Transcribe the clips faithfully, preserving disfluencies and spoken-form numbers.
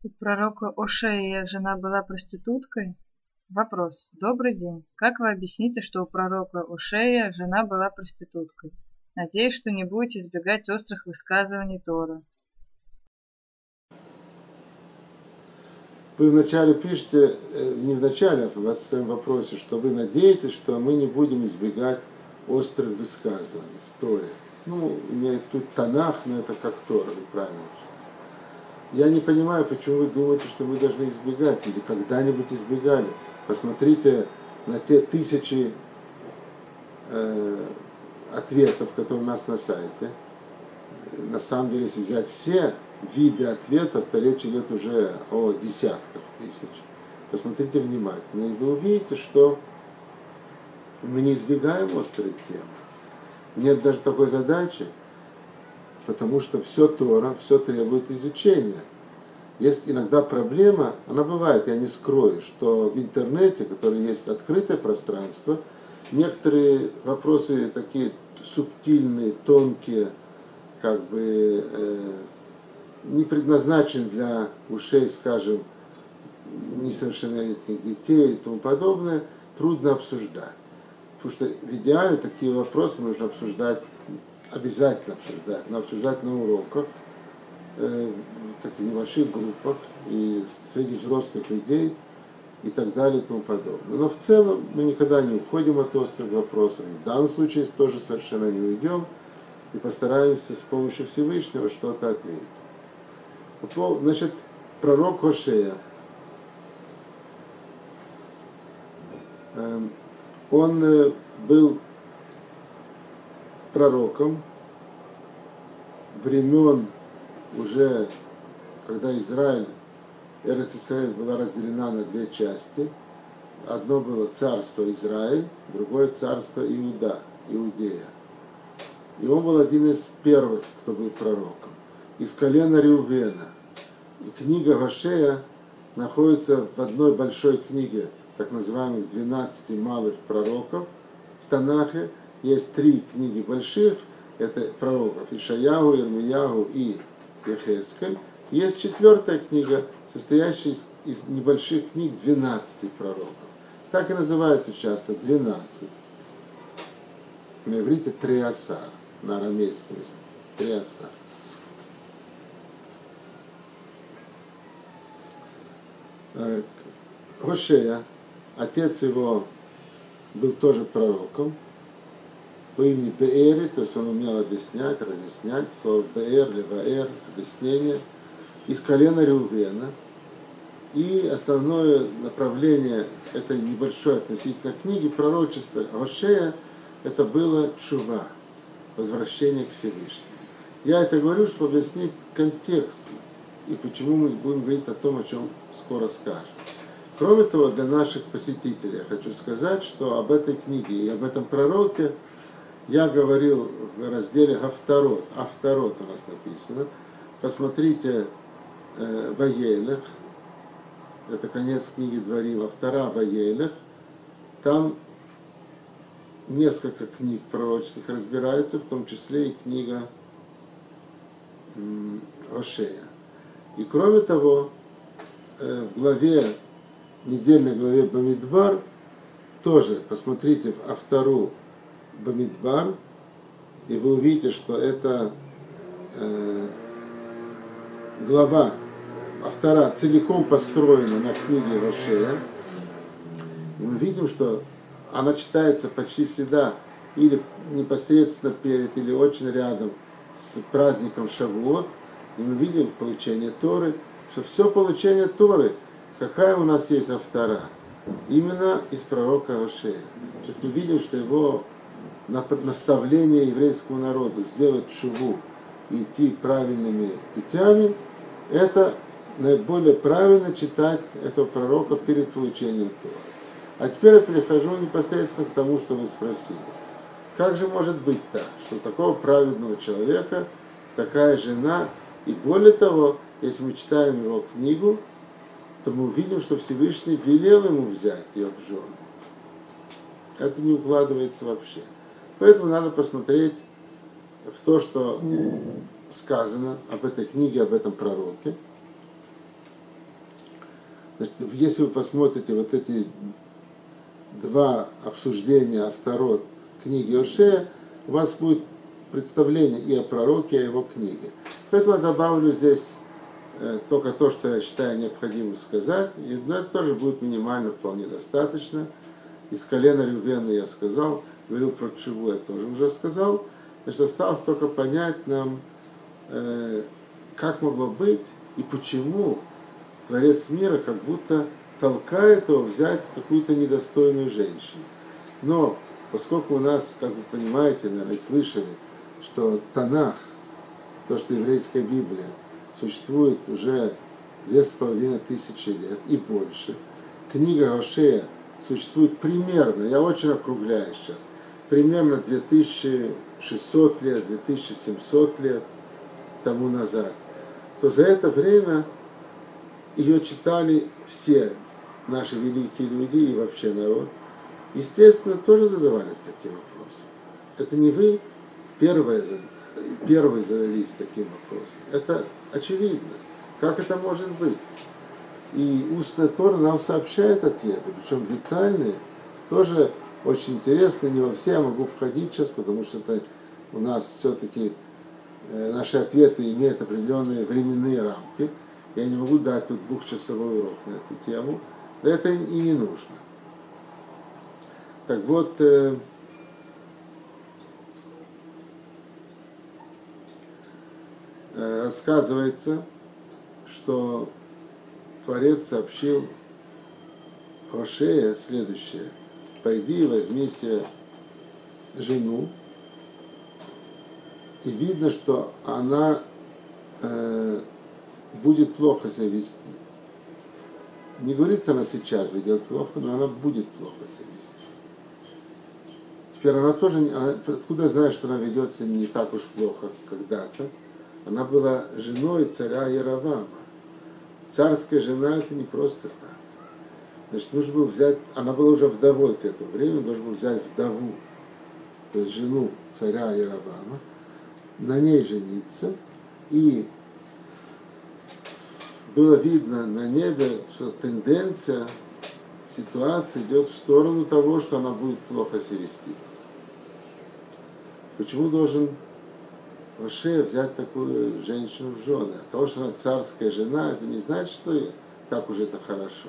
У пророка Ошея жена была проституткой? Вопрос. Добрый день. Как вы объясните, что у пророка Ошея жена была проституткой? Надеюсь, что не будете избегать острых высказываний Торы. Вы вначале пишете, не вначале, а в своем вопросе, что вы надеетесь, что мы не будем избегать острых высказываний в Торе. Ну, имеет тут Танах, но это как Тора, вы правильно. Я не понимаю, почему вы думаете, что мы должны избегать или когда-нибудь избегали. Посмотрите на те тысячи э, ответов, которые у нас на сайте. На самом деле, если взять все виды ответов, то речь идет уже о десятках тысяч. Посмотрите внимательно, и вы увидите, что мы не избегаем острые темы. Нет даже такой задачи, потому что все Тора, все требует изучения. Есть иногда проблема, она бывает, я не скрою, что в интернете, который есть открытое пространство, некоторые вопросы такие субтильные, тонкие, как бы э, не предназначены для ушей, скажем, несовершеннолетних детей и тому подобное, трудно обсуждать. Потому что в идеале такие вопросы нужно обсуждать, обязательно обсуждать, но обсуждать на уроках, э, в таких небольших группах, и среди взрослых людей, и так далее, и тому подобное. Но в целом мы никогда не уходим от острых вопросов. В данном случае тоже совершенно не уйдем, и постараемся с помощью Всевышнего что-то ответить. Значит, пророк Ошея, он был пророком времен уже, когда Израиль, Эрец Исраэль была разделена на две части. Одно было царство Израиль, другое царство Иуда, Иудея. И он был один из первых, кто был пророком. Из колена Реувена. И книга Ошея находится в одной большой книге, так называемых двенадцати малых пророков. В Танахе есть три книги больших, это пророков Ишаяху, Ирмияху и Ехескель. Есть четвертая книга, состоящая из, из небольших книг двенадцати пророков. Так и называется часто двенадцать. На иврите Триасар, на арамейском языке. Триасар. Ошея, отец его был тоже пророком по имени Беэри, то есть он умел объяснять, разъяснять, слово Беэр, Леваэр, объяснение, из колена Реувена. И основное направление этой небольшой относительно книги пророчества Ошея это было тшува, возвращение к Всевышнему. Я это говорю, чтобы объяснить контекст и почему мы будем говорить о том, о чем скоро скажем. Кроме того, для наших посетителей я хочу сказать, что об этой книге и об этом пророке я говорил в разделе Авторот. Авторот у нас написано. Посмотрите э, Ваейлех. Это конец книги Дворим. Автора Ваейлех. Там несколько книг пророческих разбирается, в том числе и книга м, Ошея. И кроме того, э, в главе, недельной главе Бамидбар, тоже посмотрите в Автору Бамидбар, и вы увидите, что это э, глава, Автора целиком построена на книге Ошея. И мы видим, что она читается почти всегда или непосредственно перед, или очень рядом с праздником Шавуот. И мы видим получение Торы, что все получение Торы, какая у нас есть автора, именно из пророка Ошея. То есть мы видим, что его наставление еврейскому народу сделать шуву и идти правильными путями, это наиболее правильно читать этого пророка перед получением Торы. А теперь я перехожу непосредственно к тому, что вы спросили. Как же может быть так, что у такого праведного человека такая жена, и более того, если мы читаем его книгу, то мы увидим, что Всевышний велел ему взять ее в жены. Это не укладывается вообще. Поэтому надо посмотреть в то, что сказано об этой книге, об этом пророке. Значит, если вы посмотрите вот эти два обсуждения Авторот книги Ошея, у вас будет представление и о пророке, и о его книге. Поэтому я добавлю здесь э, только то, что я считаю необходимым сказать, и это тоже будет минимально, вполне достаточно. Из колена Рювена я сказал, говорил про Тшиву, я тоже уже сказал. Значит, осталось только понять нам, э, как могло быть и почему Творец мира как будто толкает его взять какую-то недостойную женщину. Но поскольку у нас, как вы понимаете, наверное, слышали, что Танах, то, что еврейская Библия, существует уже две с половиной тысячи лет и больше, книга Ошея существует примерно, я очень округляю сейчас, примерно две тысячи шестьсот лет, две тысячи семьсот лет тому назад, то за это время ее читали все наши великие люди и вообще народ. Естественно, тоже задавались таким вопросом. Это не вы первые, первые задались таким вопросом. Это очевидно. Как это может быть? И устная Тора нам сообщает ответы, причем детальные, тоже очень интересно. Не во все я могу входить сейчас, потому что это у нас все-таки э, наши ответы имеют определенные временные рамки. Я не могу дать тут двухчасовой урок на эту тему. Да это и не нужно. Так вот, э, э, рассказывается, что Творец сообщил Ошее следующее. Пойди и возьми себе жену. И видно, что она э, будет плохо себя вести. Не говорит, она сейчас ведет плохо, но она будет плохо себя вести. Теперь она тоже, она, откуда я знаю, что она ведет себя не так уж плохо когда-то? Она была женой царя Яровама. Царская жена это не просто так. Значит, нужно было взять, она была уже вдовой к этому времени, нужно было взять вдову, то есть жену царя Яровама, на ней жениться, и было видно на небе, что тенденция, ситуация идет в сторону того, что она будет плохо себя вести. Почему должен Ошея взять такую женщину в жены? А то, что она царская жена, это не значит, что так уже это хорошо.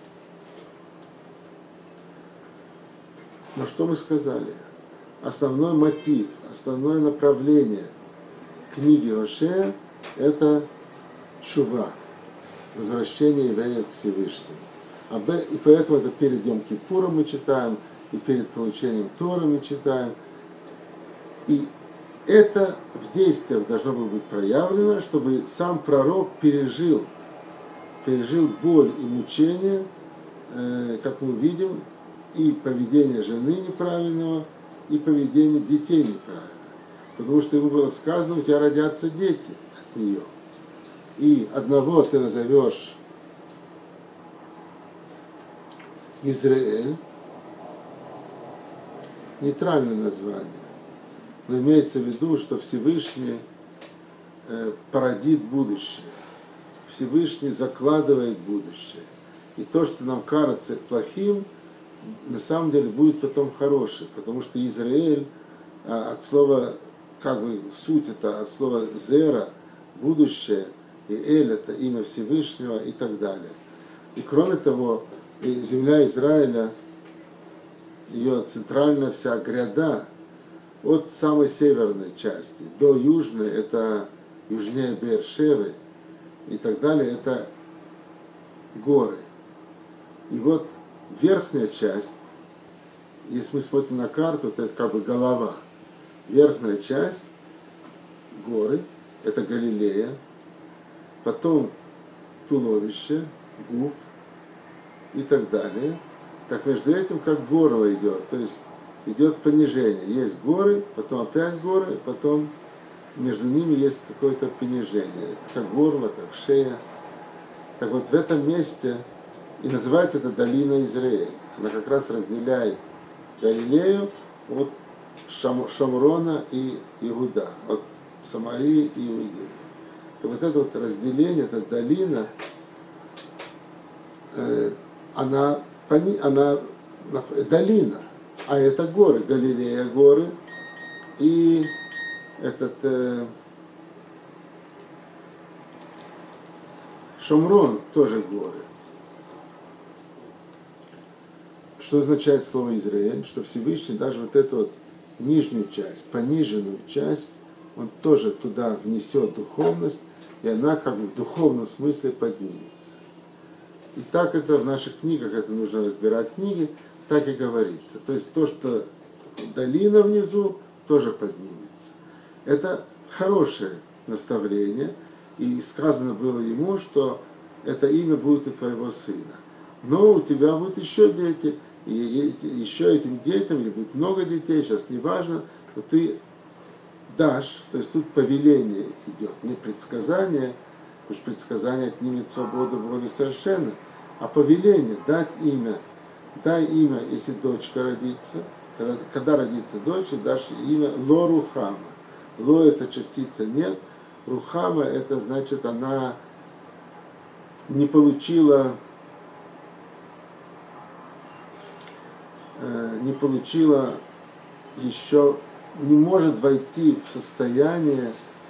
Но что мы сказали? Основной мотив, основное направление книги Ошея – это тшува, возвращение евреев к Всевышнему. И поэтому это перед Йом-Кипуром мы читаем, и перед получением Торы мы читаем. И это в действиях должно было быть проявлено, чтобы сам пророк пережил, пережил боль и мучения, э, как мы видим, и поведение жены неправильного, и поведение детей неправильного. Потому что ему было сказано, у тебя родятся дети от нее. И одного ты назовешь Израиль, нейтральное название, но имеется в виду, что Всевышний э, породит будущее. Всевышний закладывает будущее. И то, что нам кажется плохим, на самом деле будет потом хорошим, потому что Израиль а, от слова, как бы суть это, от слова зера, будущее, и Эль это имя Всевышнего и так далее. И кроме того, и земля Израиля, ее центральная вся гряда, от самой северной части до южной, это южнее Беэр-Шевы и так далее, это горы. И вот верхняя часть, если мы смотрим на карту, то это как бы голова. Верхняя часть, горы, это Галилея, потом туловище, гуф и так далее. Так между этим как горло идет, то есть идет понижение. Есть горы, потом опять горы, потом между ними есть какое-то понижение. Это как горло, как шея. Так вот в этом месте и называется это долина Израиля. Она как раз разделяет Галилею от Шам, Шамрона и Иуда, от Самарии и Иудеи. И вот это вот разделение, эта долина, э, она, она долина, а это горы, Галилея горы, и этот э, Шомрон тоже горы. Что означает слово Израиль? Что Всевышний даже вот эту вот нижнюю часть, пониженную часть, он тоже туда внесет духовность, и она как бы в духовном смысле поднимется. И так это в наших книгах, это нужно разбирать книги, так и говорится. То есть то, что долина внизу, тоже поднимется. Это хорошее наставление, и сказано было ему, что это имя будет у твоего сына. Но у тебя будут еще дети, и еще этим детям, или будет много детей, сейчас не важно, но ты дашь, то есть тут повеление идет, не предсказание, потому что предсказание отнимет свободу воли совершенно, а повеление, дать имя, дай имя, если дочка родится, когда, когда родится дочь, дашь имя Ло Рухама. Ло это частица нет, Рухама это значит она не получила, э, не получила еще, не может войти в состояние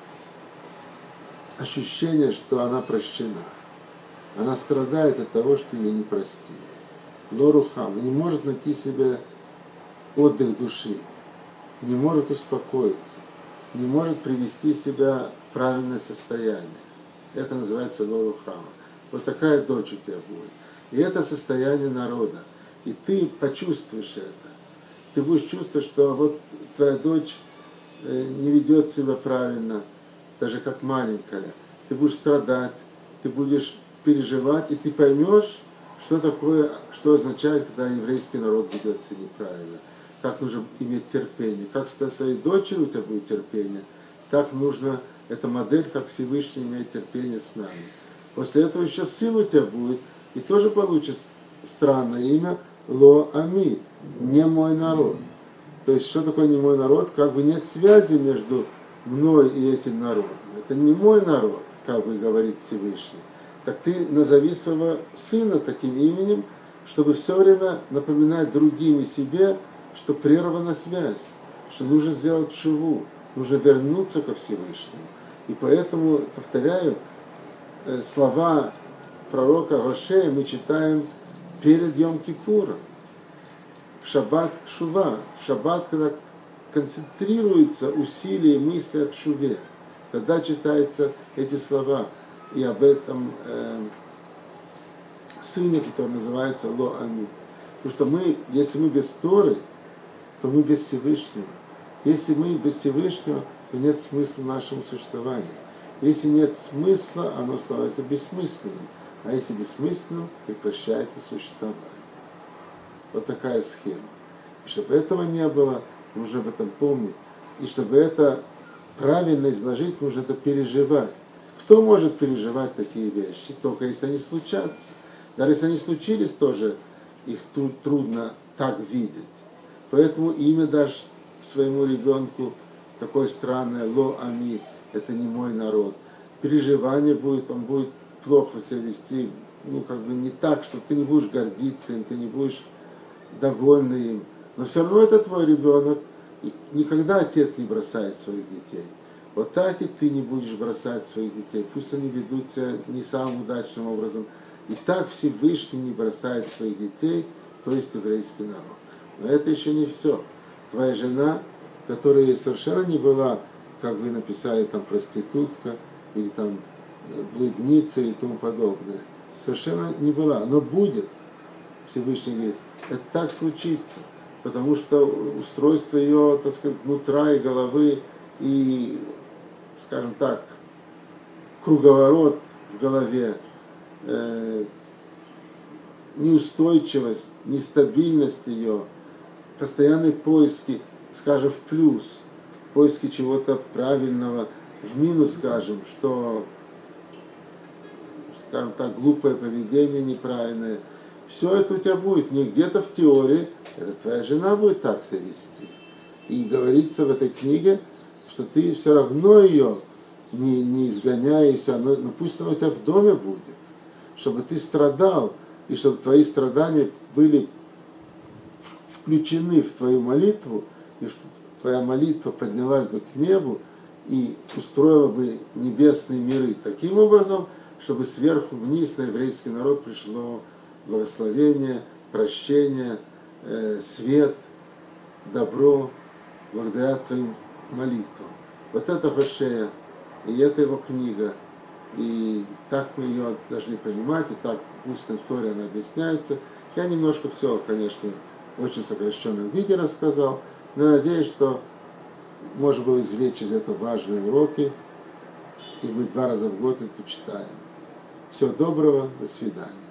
ощущения, что она прощена. Она страдает от того, что ее не простили. Ло Рухама не может найти себе отдых души, не может успокоиться, не может привести себя в правильное состояние. Это называется Ло Рухама. Вот такая дочь у тебя будет. И это состояние народа. И ты почувствуешь это. Ты будешь чувствовать, что вот твоя дочь не ведет себя правильно, даже как маленькая. Ты будешь страдать, ты будешь переживать, и ты поймешь, что такое, что означает, когда еврейский народ ведет себя неправильно. Как нужно иметь терпение. Как с своей дочерью у тебя будет терпение, так нужно, эта модель, как Всевышний имеет терпение с нами. После этого еще сын у тебя будет, и тоже получит странное имя Ло Ами, не мой народ. То есть, что такое не мой народ? Как бы нет связи между мной и этим народом. Это не мой народ, как бы говорит Всевышний. Так ты назови своего сына таким именем, чтобы все время напоминать другим и себе, что прервана связь, что нужно сделать шуву, нужно вернуться ко Всевышнему. И поэтому, повторяю, слова пророка Гошея мы читаем перед Йом-Кипуром, в шаббат шува, в шаббат, когда концентрируются усилия и мысли от шуве, тогда читаются эти слова. И об этом э, сыне, который называется Ло Ами. Потому что мы, если мы без Торы, то мы без Всевышнего. Если мы без Всевышнего, то нет смысла нашему существованию. Если нет смысла, оно становится бессмысленным. А если бессмысленным, прекращается существование. Вот такая схема. И чтобы этого не было, нужно об этом помнить. И чтобы это правильно изложить, нужно это переживать. Кто может переживать такие вещи? Только если они случатся. Даже если они случились, тоже их трудно так видеть. Поэтому имя дашь своему ребенку такое странное, Ло Ами, это не мой народ. Переживание будет, он будет плохо себя вести, ну как бы не так, что ты не будешь гордиться им, ты не будешь довольный им. Но все равно это твой ребенок, и никогда отец не бросает своих детей. Вот так и ты не будешь бросать своих детей. Пусть они ведут себя не самым удачным образом. И так Всевышний не бросает своих детей, то есть еврейский народ. Но это еще не все. Твоя жена, которая совершенно не была, как вы написали, там проститутка, или там блудница и тому подобное, совершенно не была, но будет. Всевышний говорит, это так случится, потому что устройство ее, так сказать, нутра и головы, и, скажем так, круговорот в голове, э, неустойчивость, нестабильность ее, постоянные поиски, скажем, в плюс, поиски чего-то правильного, в минус, скажем, что, скажем так, глупое поведение неправильное. Все это у тебя будет не где-то в теории, это твоя жена будет так себя вести. И говорится в этой книге, что ты все равно ее не, не изгоняешься, но, но пусть она у тебя в доме будет, чтобы ты страдал и чтобы твои страдания были включены в твою молитву, и чтобы твоя молитва поднялась бы к небу и устроила бы небесные миры таким образом, чтобы сверху вниз на еврейский народ пришло благословение, прощение, э, свет, добро, благодаря твоим молитвам. Вот это Хошея, и это его книга. И так мы ее должны понимать, и так в устной Торе она объясняется. Я немножко все, конечно, в очень сокращенном виде рассказал, но надеюсь, что можно было извлечь из этого важные уроки, и мы два раза в год это читаем. Всего доброго, до свидания.